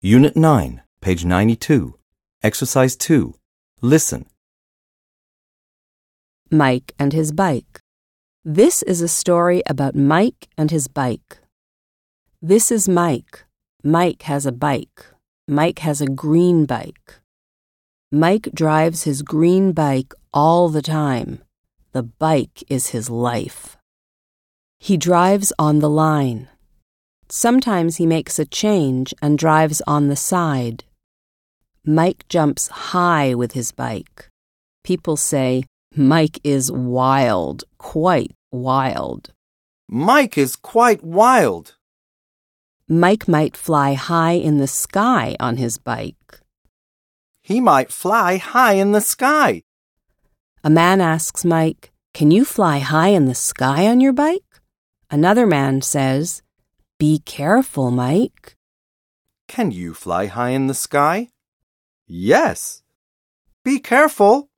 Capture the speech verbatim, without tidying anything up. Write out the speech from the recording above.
Unit nine, page ninety-two. Exercise two. Listen. Mike and his bike. This is a story about Mike and his bike. This is Mike. Mike has a bike. Mike has a green bike. Mike drives his green bike all the time. The bike is his life. He drives on the line. Sometimes he makes a change and drives on the side. Mike jumps high with his bike. People say, Mike is wild, quite wild. Mike is quite wild. Mike might fly high in the sky on his bike. He might fly high in the sky. A man asks Mike, "Can you fly high in the sky on your bike?" Another man says, "Be careful, Mike." Can you fly high in the sky? Yes. Be careful.